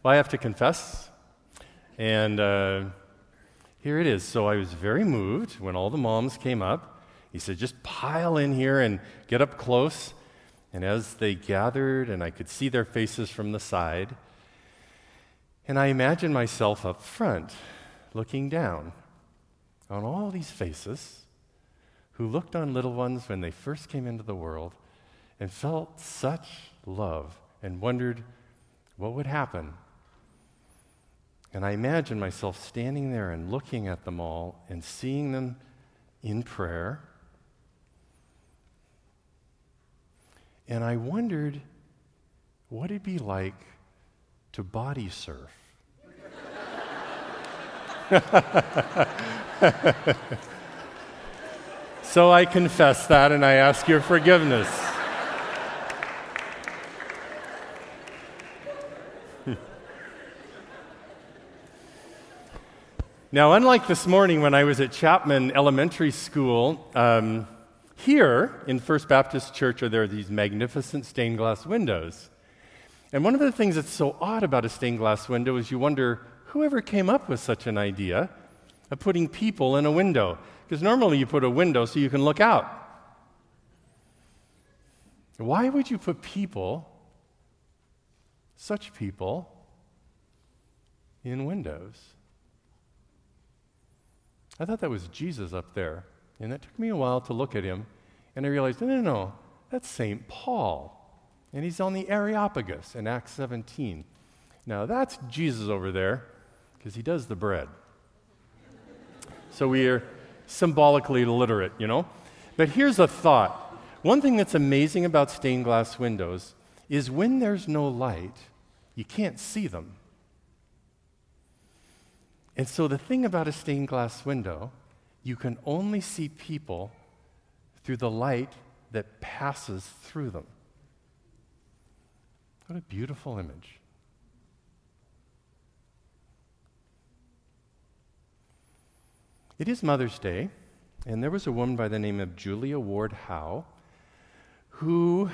Well, I have to confess, and here it is. So I was very moved when all the moms came up. He said, just pile in here and get up close. And as they gathered, and I could see their faces from the side, and I imagined myself up front, looking down on all these faces who looked on little ones when they first came into the world and felt such love and wondered what would happen. And I imagined myself standing there and looking at them all and seeing them in prayer. And I wondered what it'd be like to body surf. So I confess that and I ask your forgiveness. Now, unlike this morning when I was at Chapman Elementary School, here in First Baptist Church there are these magnificent stained glass windows. And one of the things that's so odd about a stained glass window is you wonder, whoever came up with such an idea of putting people in a window? Because normally you put a window so you can look out. Why would you put people, such people, in windows? I thought that was Jesus up there. And it took me a while to look at him, and I realized, no, that's St. Paul. And he's on the Areopagus in Acts 17. Now, that's Jesus over there, because he does the bread. So we are symbolically literate, But here's a thought. One thing that's amazing about stained glass windows is when there's no light, you can't see them. And so the thing about a stained glass window, you can only see people through the light that passes through them. What a beautiful image. It is Mother's Day, and there was a woman by the name of Julia Ward Howe who,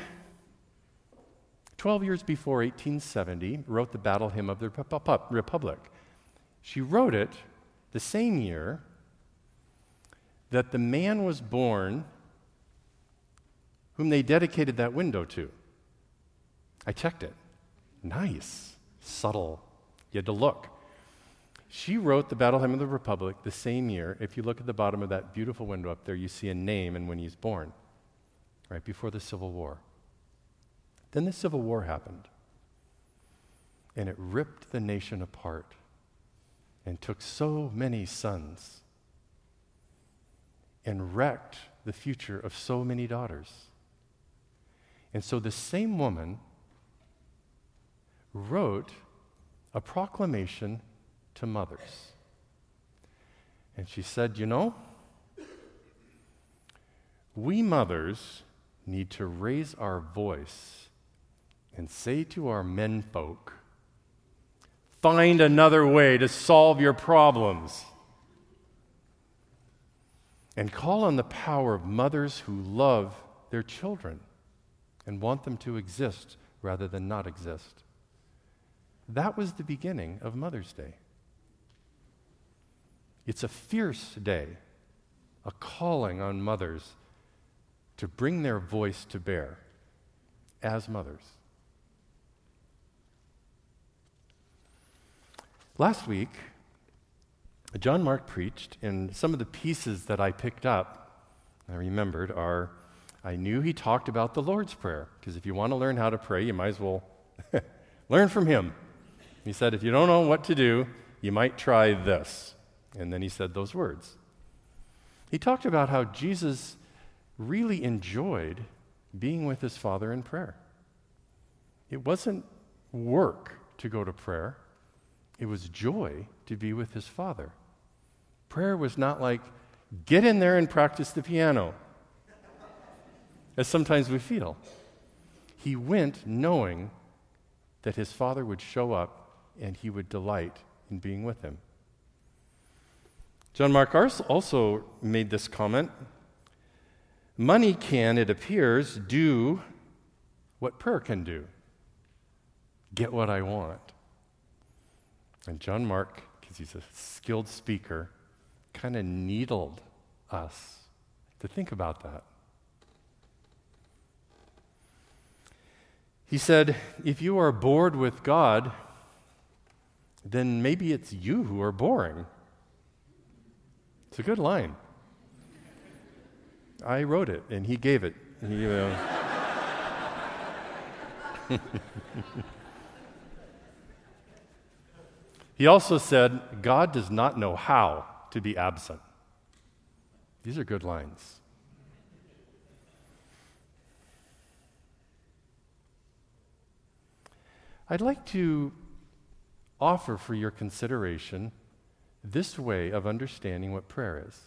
12 years before 1870, wrote the Battle Hymn of the Republic. She wrote it the same year that the man was born whom they dedicated that window to. I checked it. Nice, subtle. You had to look. She wrote the Battle Hymn of the Republic the same year. If you look at the bottom of that beautiful window up there, you see a name and when he's born, right before the Civil War. Then the Civil War happened, and it ripped the nation apart and took so many sons and wrecked the future of so many daughters. And so the same woman wrote a proclamation to mothers. And she said, we mothers need to raise our voice and say to our menfolk, find another way to solve your problems. And call on the power of mothers who love their children and want them to exist rather than not exist. That was the beginning of Mother's Day. It's a fierce day, a calling on mothers to bring their voice to bear as mothers. Last week, John Mark preached, and some of the pieces that I picked up, I remembered, I knew he talked about the Lord's Prayer, because if you want to learn how to pray, you might as well learn from him. He said, if you don't know what to do, you might try this. And then he said those words. He talked about how Jesus really enjoyed being with his Father in prayer. It wasn't work to go to prayer. It was joy to be with his Father. Prayer was not like, get in there and practice the piano, as sometimes we feel. He went knowing that his Father would show up and he would delight in being with him. John Mark also made this comment. Money can, it appears, do what prayer can do. Get what I want. And John Mark, because he's a skilled speaker, kind of needled us to think about that. He said, if you are bored with God, then maybe it's you who are boring. It's a good line. I wrote it, and he gave it. He also said, God does not know how to be absent. These are good lines. I'd like to offer for your consideration this way of understanding what prayer is.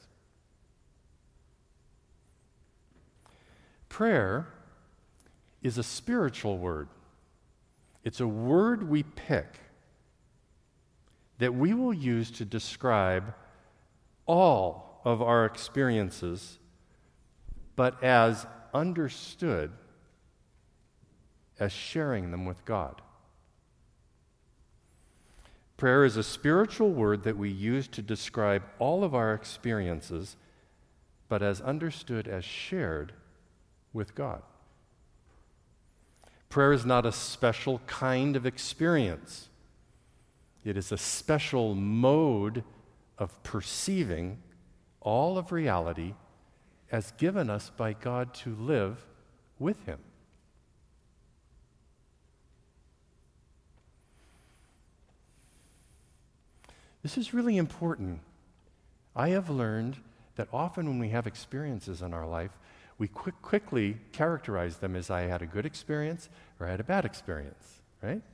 Prayer is a spiritual word. It's a word we pick that we will use to describe all of our experiences, but as understood as sharing them with God. Prayer is a spiritual word that we use to describe all of our experiences, but as understood as shared with God. Prayer is not a special kind of experience. It is a special mode of perceiving all of reality as given us by God to live with Him. This is really important. I have learned that often when we have experiences in our life, we quickly characterize them as I had a good experience or I had a bad experience, right?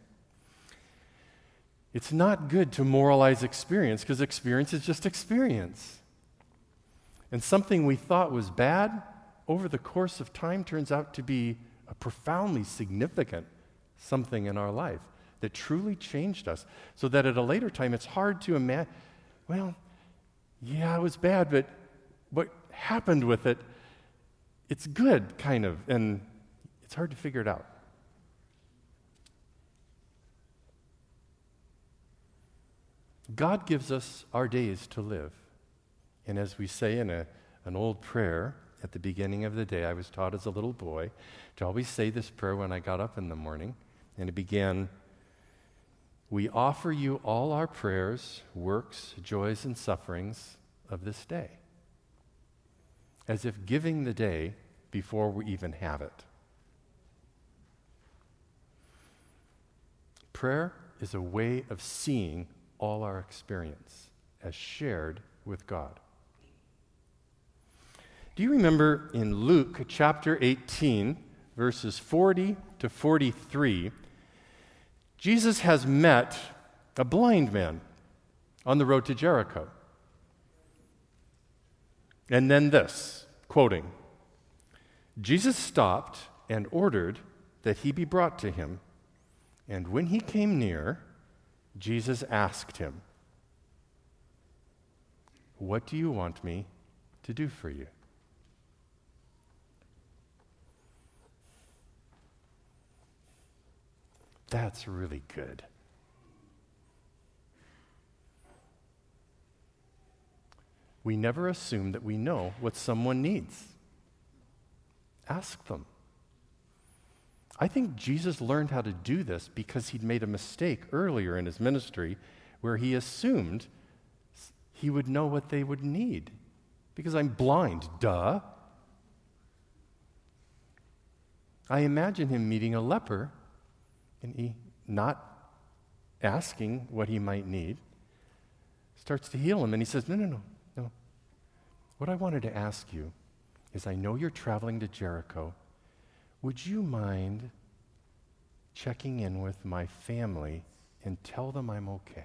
It's not good to moralize experience because experience is just experience. And something we thought was bad over the course of time turns out to be a profoundly significant something in our life that truly changed us, so that at a later time it's hard to imagine, well, yeah, it was bad, but what happened with it, it's good, kind of, and it's hard to figure it out. God gives us our days to live. And as we say in an old prayer at the beginning of the day, I was taught as a little boy to always say this prayer when I got up in the morning, and it began, we offer you all our prayers, works, joys, and sufferings of this day, as if giving the day before we even have it. Prayer is a way of seeing all our experience as shared with God. Do you remember in Luke chapter 18, verses 40 to 43, Jesus has met a blind man on the road to Jericho. And then this, quoting, Jesus stopped and ordered that he be brought to him. And when he came near, Jesus asked him, what do you want me to do for you? That's really good. We never assume that we know what someone needs. Ask them. I think Jesus learned how to do this because he'd made a mistake earlier in his ministry where he assumed he would know what they would need. Because I'm blind, duh. I imagine him meeting a leper and he, not asking what he might need, starts to heal him. And he says, no. What I wanted to ask you is, I know you're traveling to Jericho. Would you mind checking in with my family and tell them I'm okay?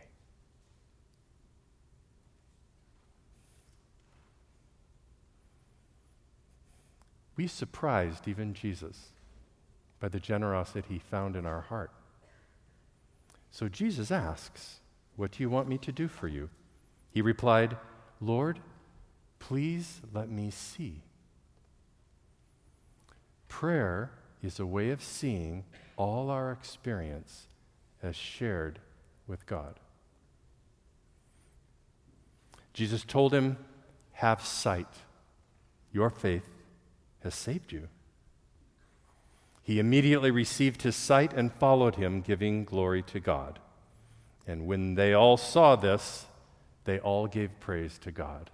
We surprised even Jesus by the generosity he found in our heart. So Jesus asks, what do you want me to do for you? He replied, Lord, please let me see. Prayer is a way of seeing all our experience as shared with God. Jesus told him, "Have sight. Your faith has saved you." He immediately received his sight and followed him, giving glory to God. And when they all saw this, they all gave praise to God.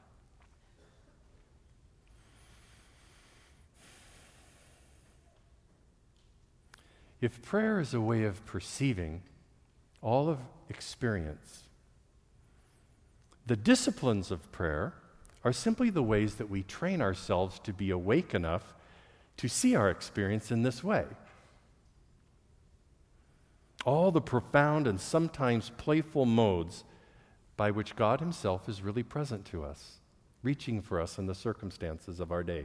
If prayer is a way of perceiving all of experience, the disciplines of prayer are simply the ways that we train ourselves to be awake enough to see our experience in this way. All the profound and sometimes playful modes by which God himself is really present to us, reaching for us in the circumstances of our day.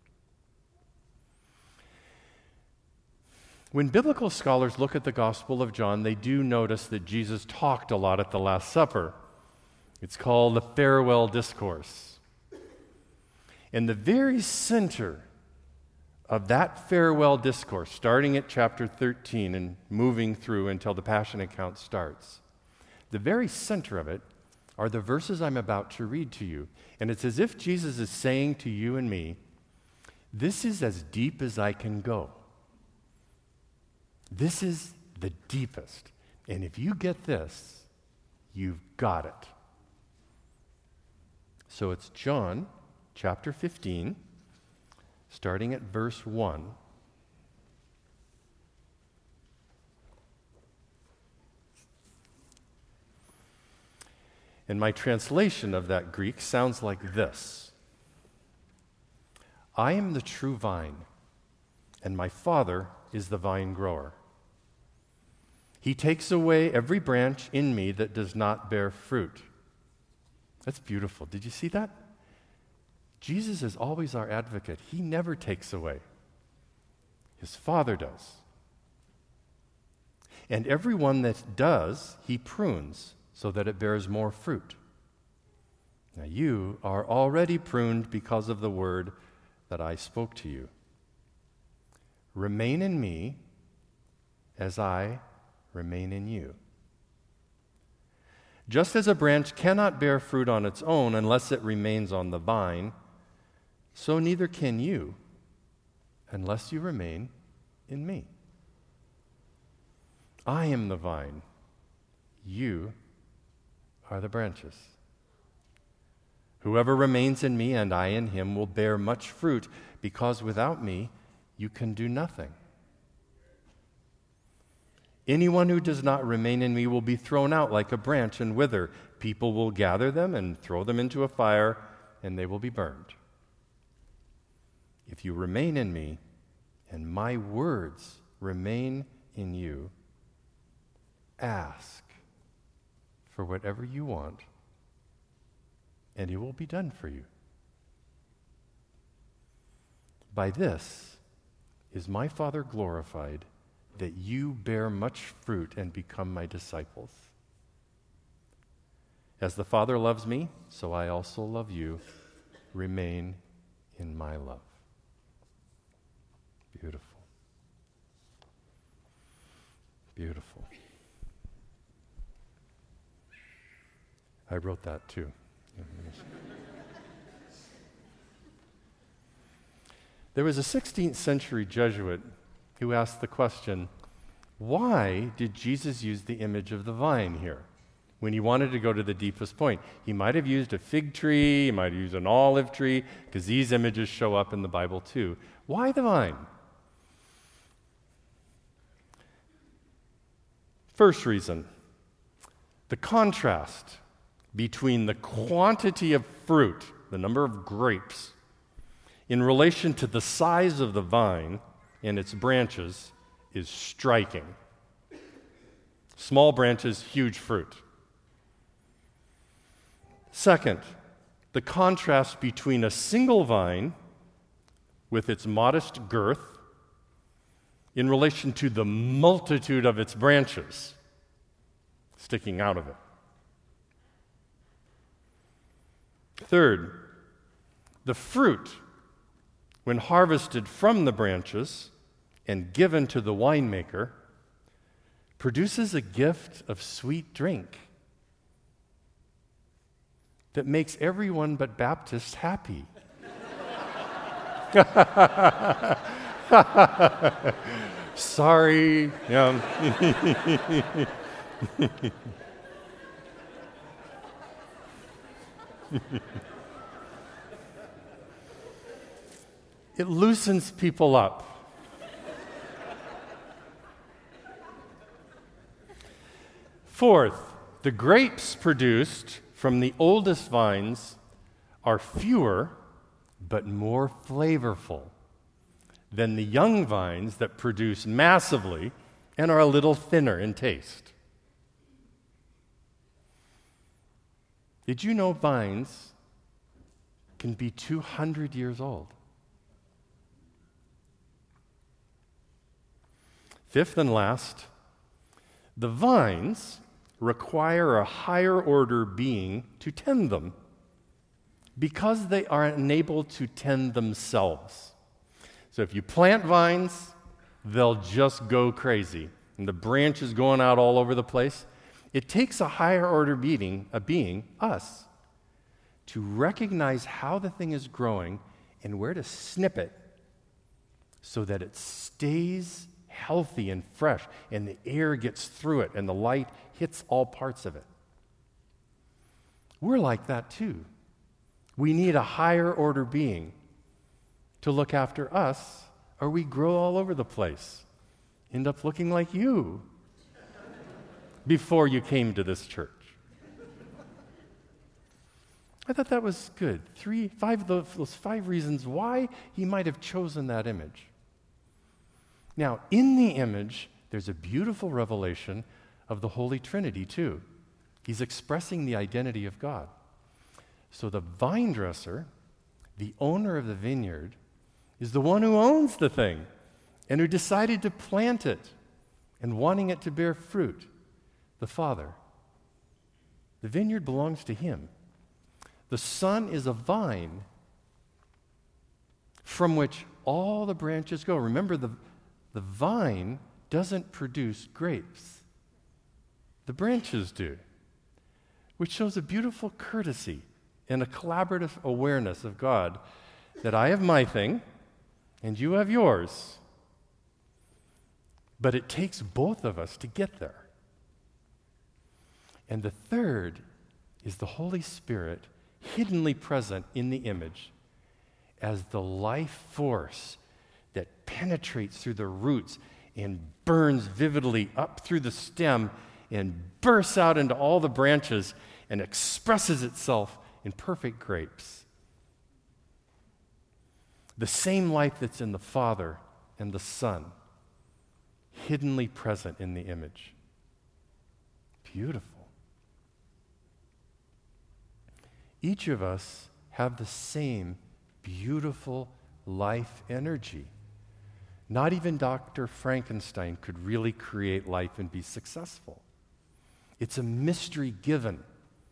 When biblical scholars look at the Gospel of John, they do notice that Jesus talked a lot at the Last Supper. It's called the farewell discourse. In the very center of that farewell discourse, starting at chapter 13 and moving through until the Passion account starts, the very center of it are the verses I'm about to read to you. And it's as if Jesus is saying to you and me, this is as deep as I can go. This is the deepest. And if you get this, you've got it. So it's John chapter 15, starting at verse 1. And my translation of that Greek sounds like this: I am the true vine, and my Father is the vine grower. He takes away every branch in me that does not bear fruit. That's beautiful. Did you see that? Jesus is always our advocate. He never takes away. His Father does. And every one that does, he prunes so that it bears more fruit. Now you are already pruned because of the word that I spoke to you. Remain in me as I remain in you. Just as a branch cannot bear fruit on its own unless it remains on the vine, so neither can you unless you remain in me. I am the vine. You are the branches. Whoever remains in me and I in him will bear much fruit, because without me you can do nothing. Anyone who does not remain in me will be thrown out like a branch and wither. People will gather them and throw them into a fire, and they will be burned. If you remain in me, and my words remain in you, ask for whatever you want, and it will be done for you. By this is my Father glorified, that you bear much fruit and become my disciples. As the Father loves me, so I also love you. Remain in my love. Beautiful. Beautiful. I wrote that too. There was a 16th century Jesuit who asked the question, why did Jesus use the image of the vine here when he wanted to go to the deepest point? He might have used a fig tree, he might have used an olive tree, because these images show up in the Bible too. Why the vine? First reason, the contrast between the quantity of fruit, the number of grapes, in relation to the size of the vine and its branches is striking. Small branches, huge fruit. Second, the contrast between a single vine with its modest girth in relation to the multitude of its branches sticking out of it. Third, the fruit, when harvested from the branches and given to the winemaker, produces a gift of sweet drink. that makes everyone but Baptists happy. Sorry. Yeah. It loosens people up. Fourth, the grapes produced from the oldest vines are fewer but more flavorful than the young vines that produce massively and are a little thinner in taste. Did you know vines can be 200 years old? Fifth and last, the vines require a higher order being to tend them because they are unable to tend themselves. So if you plant vines, they'll just go crazy, and the branches going out all over the place. It takes a higher order being, us, to recognize how the thing is growing and where to snip it so that it stays healthy and fresh, and the air gets through it, and the light hits all parts of it. We're like that too. We need a higher order being to look after us, or we grow all over the place, end up looking like you before you came to this church. I thought that was good. Those five reasons why he might have chosen that image. Now, in the image, there's a beautiful revelation of the Holy Trinity, too. He's expressing the identity of God. So the vine dresser, the owner of the vineyard, is the one who owns the thing and who decided to plant it and wanting it to bear fruit, the Father. The vineyard belongs to him. The Son is a vine from which all the branches go. Remember, the vine doesn't produce grapes. The branches do, which shows a beautiful courtesy and a collaborative awareness of God that I have my thing and you have yours. But it takes both of us to get there. And the third is the Holy Spirit hiddenly present in the image as the life force that penetrates through the roots and burns vividly up through the stem and bursts out into all the branches and expresses itself in perfect grapes. The same life that's in the Father and the Son, hiddenly present in the image. Beautiful. Each of us have the same beautiful life energy. Not even Dr. Frankenstein could really create life and be successful. It's a mystery given.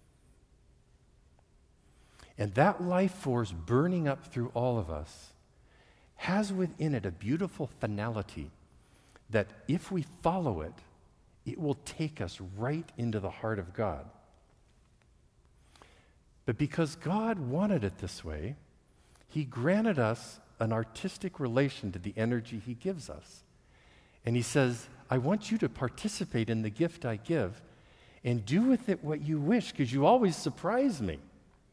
And that life force burning up through all of us has within it a beautiful finality that if we follow it, it will take us right into the heart of God. But because God wanted it this way, he granted us an artistic relation to the energy he gives us. And he says, I want you to participate in the gift I give and do with it what you wish, because you always surprise me.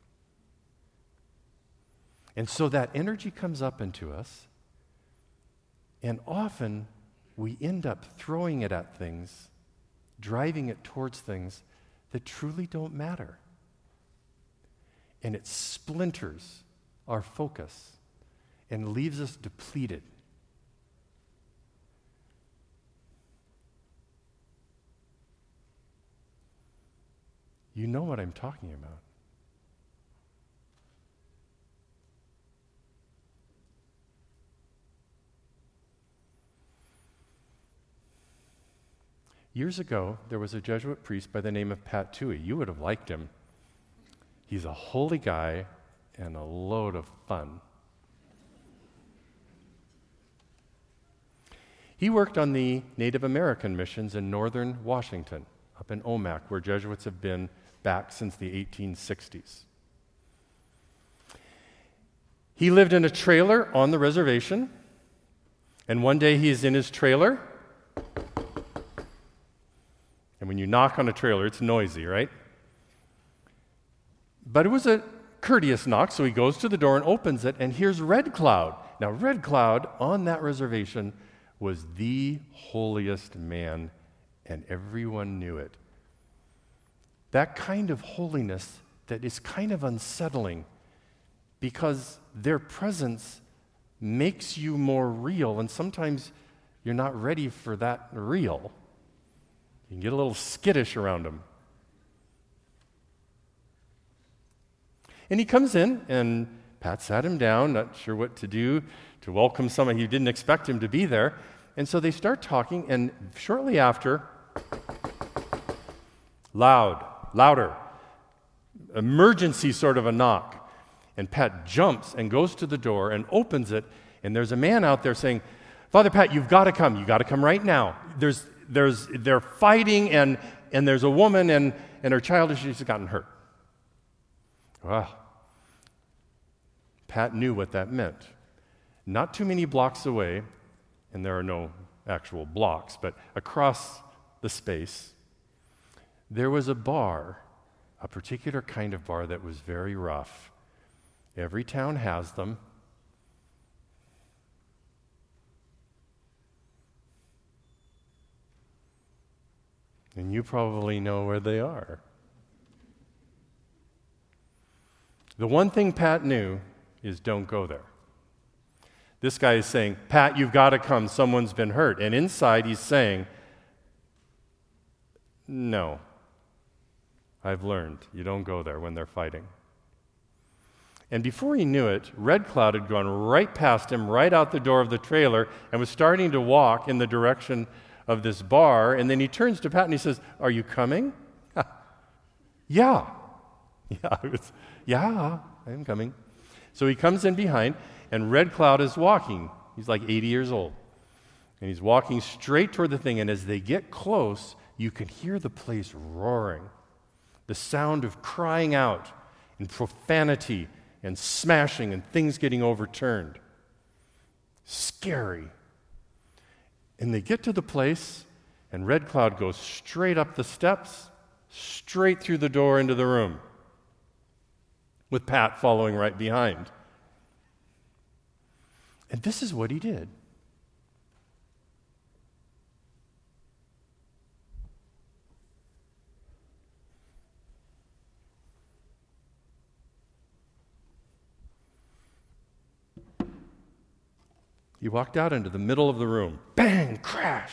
And so that energy comes up into us, and often we end up throwing it at things, driving it towards things that truly don't matter. And it splinters our focus and leaves us depleted. You know what I'm talking about. Years ago, there was a Jesuit priest by the name of Pat Toohey. You would have liked him. He's a holy guy and a load of fun. He worked on the Native American missions in northern Washington, up in Omak, where Jesuits have been back since the 1860s. He lived in a trailer on the reservation, and one day he is in his trailer. And when you knock on a trailer, it's noisy, right? But it was a courteous knock, so he goes to the door and opens it, and here's Red Cloud. Now, Red Cloud on that reservation was the holiest man, and everyone knew it. That kind of holiness that is kind of unsettling because their presence makes you more real, and sometimes you're not ready for that real. You can get a little skittish around them. And he comes in, and Pat sat him down, not sure what to do to welcome someone. He didn't expect him to be there. And so they start talking, and shortly after, louder, emergency sort of a knock. And Pat jumps and goes to the door and opens it, and there's a man out there saying, Father Pat, you've got to come. You've got to come right now. They're fighting, and there's a woman, and her child has gotten hurt. Wow. Pat knew what that meant. Not too many blocks away, and there are no actual blocks, but across the space, there was a bar, a particular kind of bar that was very rough. Every town has them. And you probably know where they are. The one thing Pat knew is don't go there. This guy is saying, Pat, you've got to come. Someone's been hurt. And inside he's saying, no, I've learned. You don't go there when they're fighting. And before he knew it, Red Cloud had gone right past him, right out the door of the trailer, and was starting to walk in the direction of this bar. And then he turns to Pat and he says, are you coming? Yeah. Yeah, I'm coming. So he comes in behind, and Red Cloud is walking. He's like 80 years old. And he's walking straight toward the thing, and as they get close, you can hear the place roaring. The sound of crying out and profanity and smashing and things getting overturned. Scary. And they get to the place, and Red Cloud goes straight up the steps, straight through the door into the room, with Pat following right behind. And this is what he did. He walked out into the middle of the room. Bang! Crash!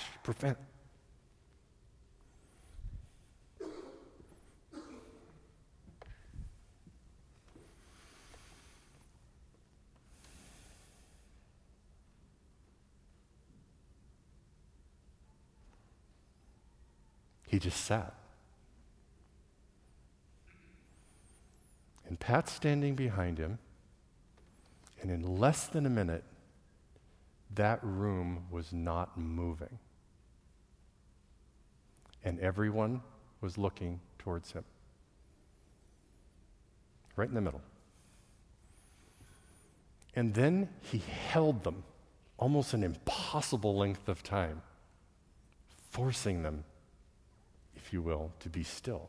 He just sat. And Pat's standing behind him, and in less than a minute, that room was not moving. And everyone was looking towards him. Right in the middle. And then he held them almost an impossible length of time, forcing them, if you will, to be still.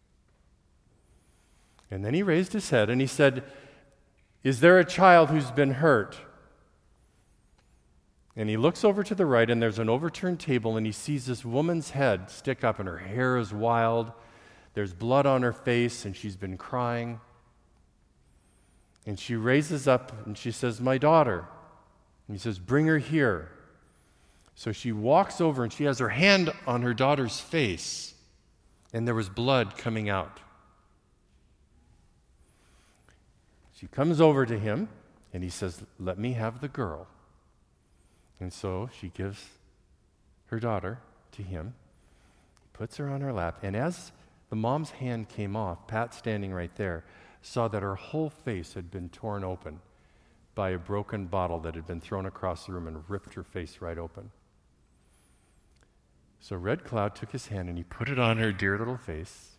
And then he raised his head and he said, is there a child who's been hurt? And he looks over to the right, and there's an overturned table, and he sees this woman's head stick up, and her hair is wild. There's blood on her face, and she's been crying. And she raises up, and she says, my daughter. And he says, bring her here. So she walks over, and she has her hand on her daughter's face, and there was blood coming out. She comes over to him, and he says, let me have the girl. And so she gives her daughter to him, puts her on her lap, and as the mom's hand came off, Pat, standing right there, saw that her whole face had been torn open by a broken bottle that had been thrown across the room and ripped her face right open. So Red Cloud took his hand and he put it on her dear little face.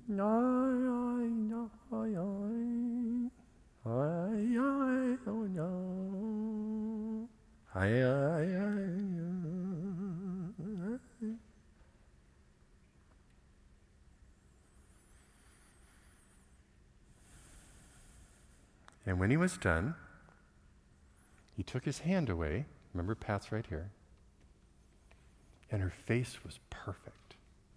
And when he was done, he took his hand away. Remember, Pat's right here. And her face was perfect.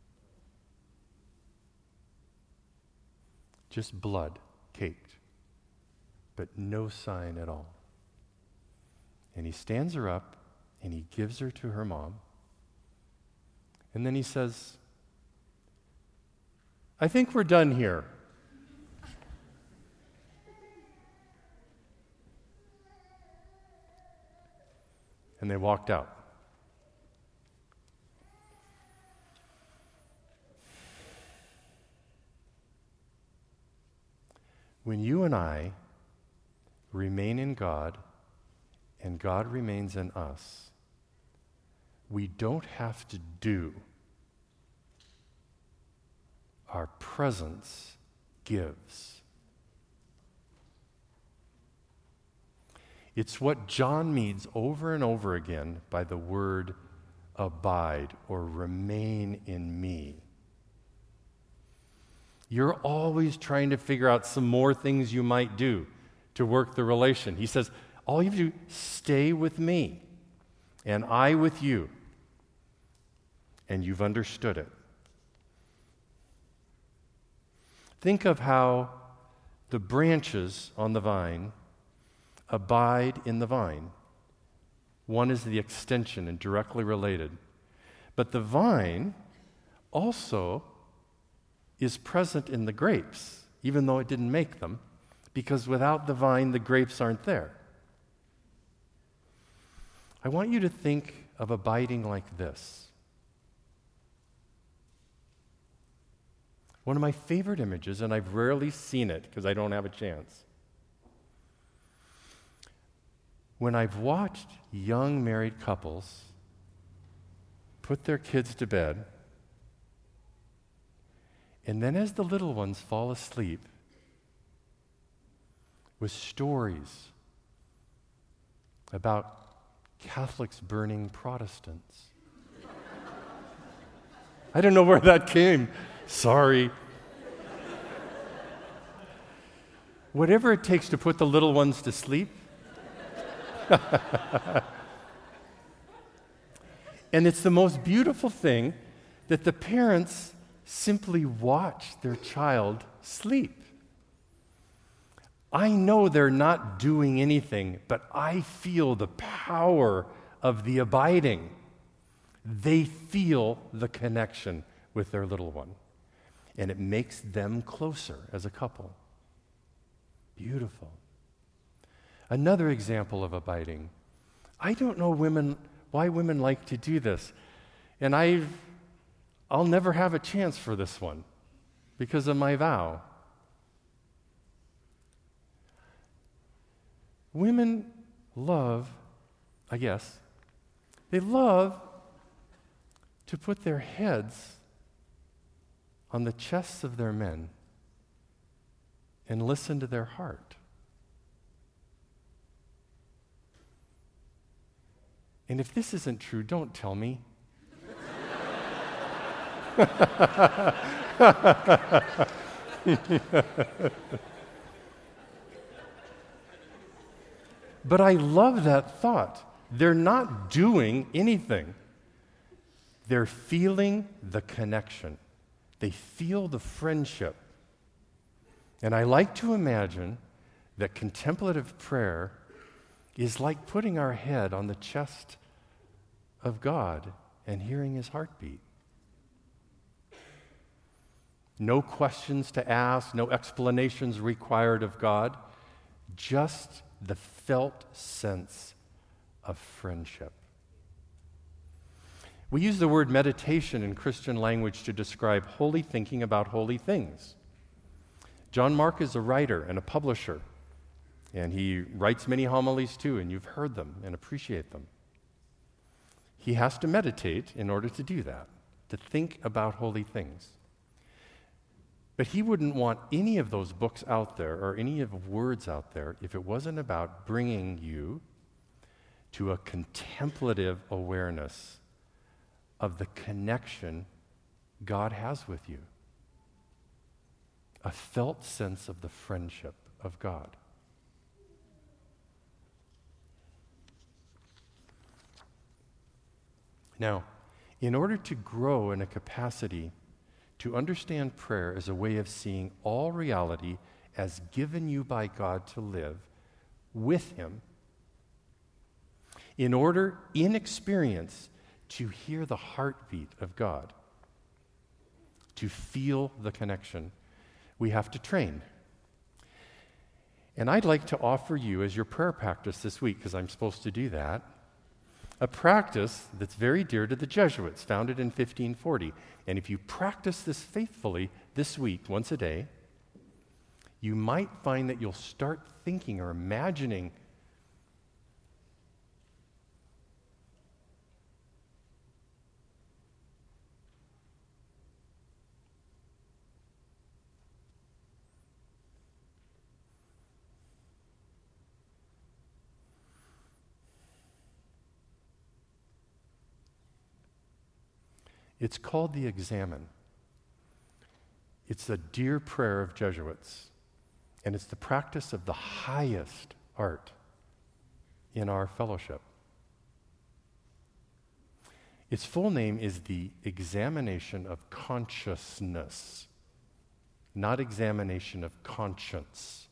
Just blood caked, but no sign at all. And he stands her up and he gives her to her mom. And then he says, I think we're done here. And they walked out. When you and I remain in God and God remains in us, we don't have to do. Our presence gives. It's what John means over and over again by the word abide or remain in me. You're always trying to figure out some more things you might do to work the relation. He says, all you have to do, stay with me, and I with you. And you've understood it. Think of how the branches on the vine abide in the vine. One is the extension and directly related. But the vine also is present in the grapes, even though it didn't make them, because without the vine, the grapes aren't there. I want you to think of abiding like this. One of my favorite images, and I've rarely seen it because I don't have a chance. When I've watched young married couples put their kids to bed, and then as the little ones fall asleep, with stories about Catholics burning Protestants. I don't know where that came. Sorry. Whatever it takes to put the little ones to sleep. And it's the most beautiful thing that the parents simply watch their child sleep. I know they're not doing anything, but I feel the power of the abiding. They feel the connection with their little one, and it makes them closer as a couple. Beautiful. Another example of abiding. I don't know why women like to do this, and I'll never have a chance for this one because of my vow. Women love, I guess, they love to put their heads on the chests of their men and listen to their heart. And if this isn't true, don't tell me. But I love that thought. They're not doing anything. They're feeling the connection. They feel the friendship. And I like to imagine that contemplative prayer is like putting our head on the chest of God and hearing his heartbeat. No questions to ask, no explanations required of God, just the felt sense of friendship. We use the word meditation in Christian language to describe holy thinking about holy things. John Mark is a writer and a publisher, and he writes many homilies too, and you've heard them and appreciate them. He has to meditate in order to do that, to think about holy things. But he wouldn't want any of those books out there or any of the words out there if it wasn't about bringing you to a contemplative awareness of the connection God has with you, a felt sense of the friendship of God. Now, in order to grow in a capacity to understand prayer as a way of seeing all reality as given you by God to live with Him, in order, in experience, to hear the heartbeat of God, to feel the connection, we have to train. And I'd like to offer you, as your prayer practice this week, because I'm supposed to do that, a practice that's very dear to the Jesuits, founded in 1540. And if you practice this faithfully this week, once a day, you might find that you'll start thinking or imagining It's called the Examen. It's a dear prayer of Jesuits, and it's the practice of the highest art in our fellowship. Its full name is the Examination of Consciousness, not examination of conscience.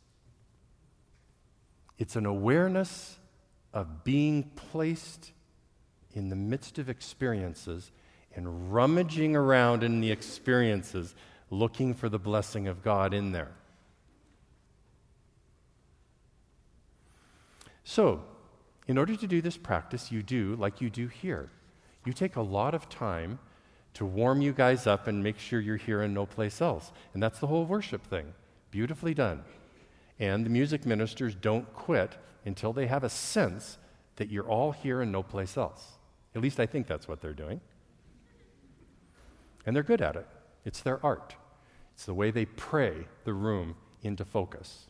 It's an awareness of being placed in the midst of experiences and rummaging around in the experiences, looking for the blessing of God in there. So, in order to do this practice, you do like you do here. You take a lot of time to warm you guys up and make sure you're here and no place else. And that's the whole worship thing. Beautifully done. And the music ministers don't quit until they have a sense that you're all here and no place else. At least I think that's what they're doing. And they're good at it. It's their art. It's the way they pray the room into focus.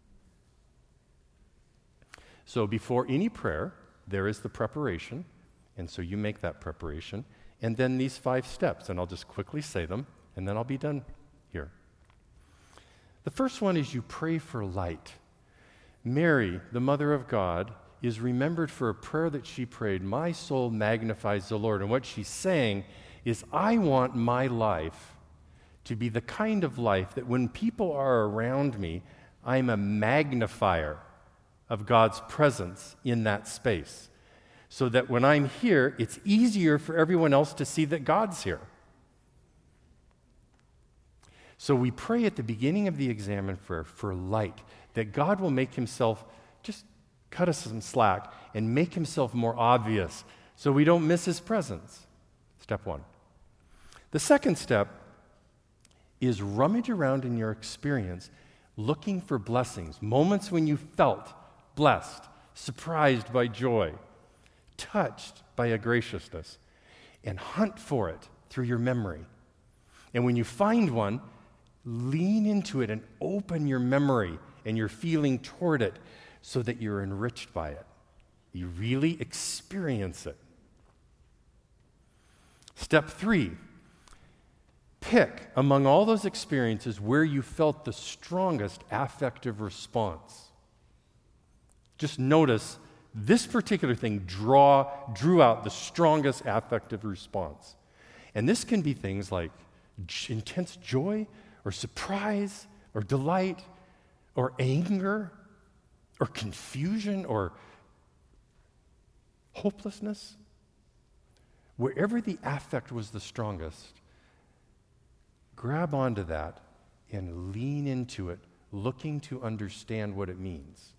So before any prayer, there is the preparation, and so you make that preparation, and then these 5 steps, and I'll just quickly say them, and then I'll be done here. The first one is you pray for light. Mary, the Mother of God, is remembered for a prayer that she prayed, "My soul magnifies the Lord," and what she's saying is, I want my life to be the kind of life that when people are around me, I'm a magnifier of God's presence in that space. So that when I'm here, it's easier for everyone else to see that God's here. So we pray at the beginning of the Examen prayer for light, that God will make Himself, just cut us some slack, and make Himself more obvious so we don't miss His presence. Step 1. The second step is rummage around in your experience looking for blessings, moments when you felt blessed, surprised by joy, touched by a graciousness, and hunt for it through your memory. And when you find one, lean into it and open your memory and your feeling toward it so that you're enriched by it. You really experience it. Step 3, pick among all those experiences where you felt the strongest affective response. Just notice this particular thing drew out the strongest affective response. And this can be things like intense joy or surprise or delight or anger or confusion or hopelessness. Wherever the affect was the strongest, grab onto that and lean into it, looking to understand what it means.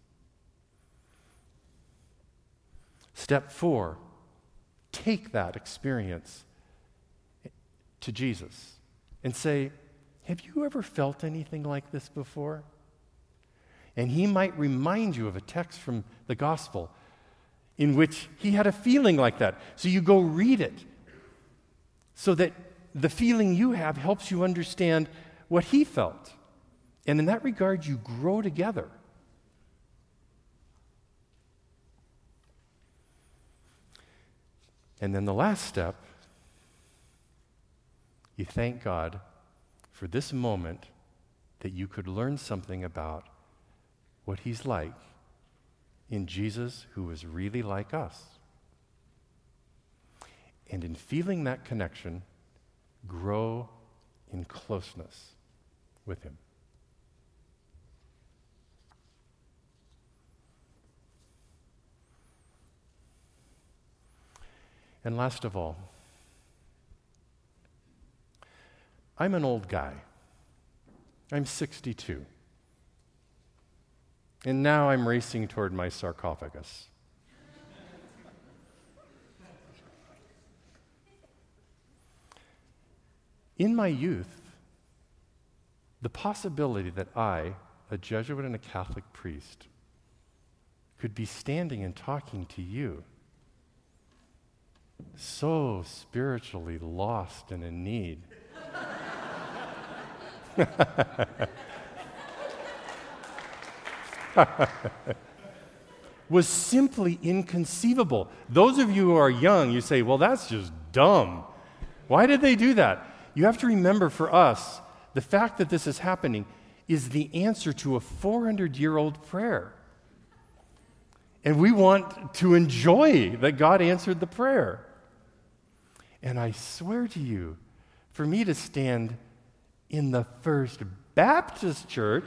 Step 4, take that experience to Jesus and say, have you ever felt anything like this before? And He might remind you of a text from the gospel in which He had a feeling like that. So you go read it so that the feeling you have helps you understand what he felt. And in that regard, you grow together. And then the last step, you thank God for this moment that you could learn something about what he's like in Jesus, who was really like us. And in feeling that connection, grow in closeness with him. And last of all, I'm an old guy. I'm 62. And now I'm racing toward my sarcophagus. In my youth, the possibility that I, a Jesuit and a Catholic priest, could be standing and talking to you, so spiritually lost and in need, was simply inconceivable. Those of you who are young, you say, well, that's just dumb. Why did they do that? You have to remember, for us, the fact that this is happening is the answer to a 400-year-old prayer. And we want to enjoy that God answered the prayer. And I swear to you, for me to stand in the First Baptist Church,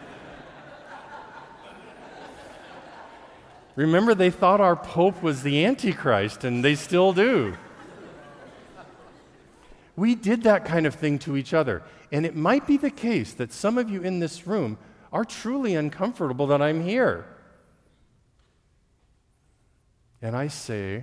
remember, they thought our Pope was the Antichrist, and they still do. We did that kind of thing to each other. And it might be the case that some of you in this room are truly uncomfortable that I'm here. And I say,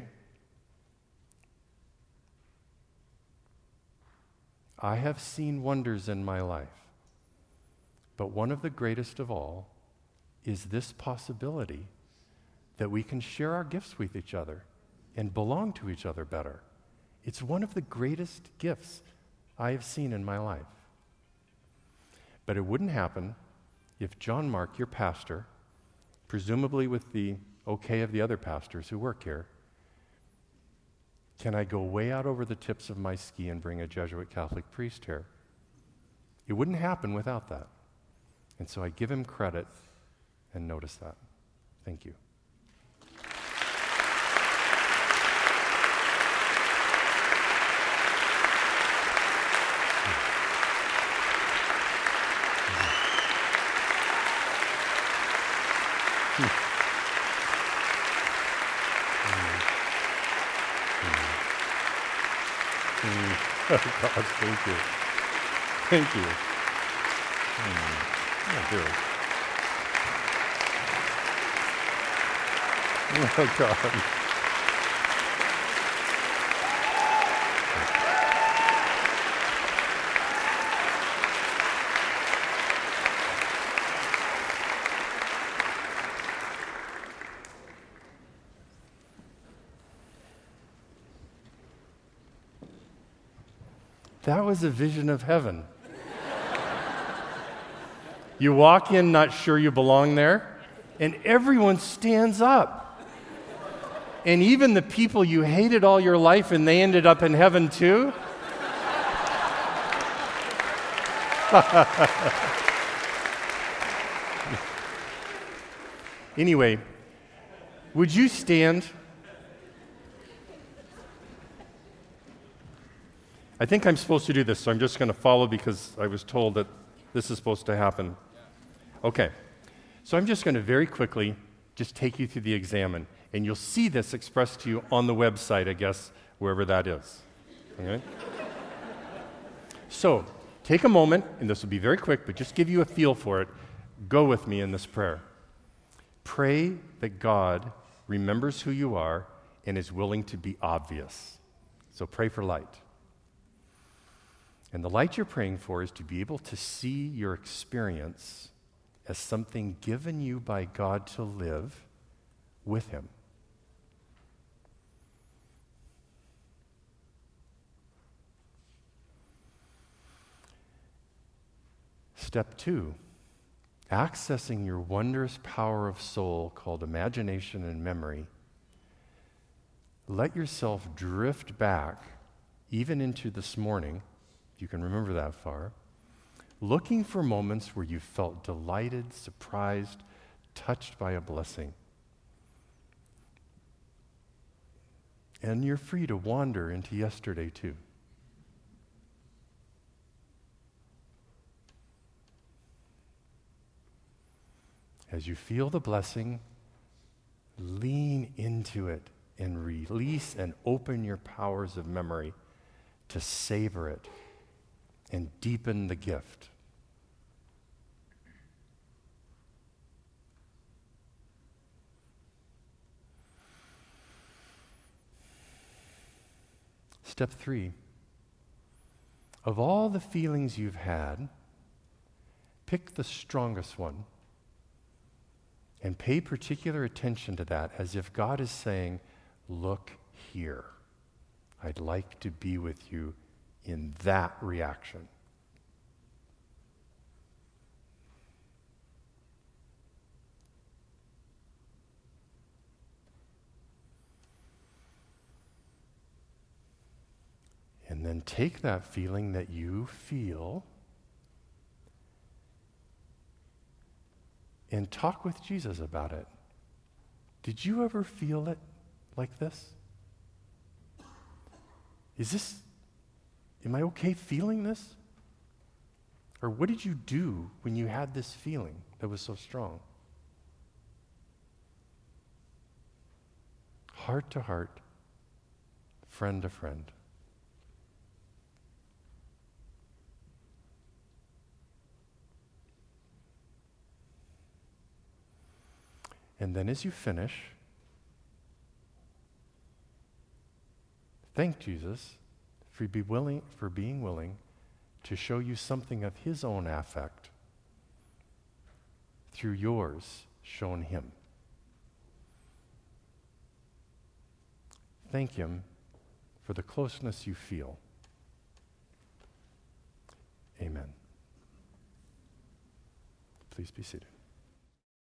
I have seen wonders in my life, but one of the greatest of all is this possibility that we can share our gifts with each other and belong to each other better. It's one of the greatest gifts I have seen in my life. But it wouldn't happen if John Mark, your pastor, presumably with the okay of the other pastors who work here, can I go way out over the tips of my ski and bring a Jesuit Catholic priest here? It wouldn't happen without that. And so I give him credit and notice that. Thank you. Oh, God, thank you. Thank you. Oh, dear. Oh, God. That was a vision of heaven. You walk in not sure you belong there, and everyone stands up. And even the people you hated all your life, and they ended up in heaven too. Anyway, would you stand? I think I'm supposed to do this, so I'm just going to follow because I was told that this is supposed to happen. Okay, so I'm just going to very quickly just take you through the examen, and you'll see this expressed to you on the website, I guess, wherever that is. Okay? So, take a moment, and this will be very quick, but just give you a feel for it. Go with me in this prayer. Pray that God remembers who you are and is willing to be obvious. So pray for light. And the light you're praying for is to be able to see your experience as something given you by God to live with Him. Step 2, accessing your wondrous power of soul called imagination and memory. Let yourself drift back, even into this morning, if you can remember that far, looking for moments where you felt delighted, surprised, touched by a blessing. And you're free to wander into yesterday too. As you feel the blessing, lean into it and release and open your powers of memory to savor it and deepen the gift. Step 3, of all the feelings you've had, pick the strongest one and pay particular attention to that as if God is saying, look here. I'd like to be with you in that reaction. And then take that feeling that you feel and talk with Jesus about it. Did you ever feel it like this? Am I okay feeling this? Or what did you do when you had this feeling that was so strong? Heart to heart, friend to friend. And then as you finish, thank Jesus for being willing to show you something of his own affect through yours shown him. Thank him for the closeness you feel. Amen. Please be seated.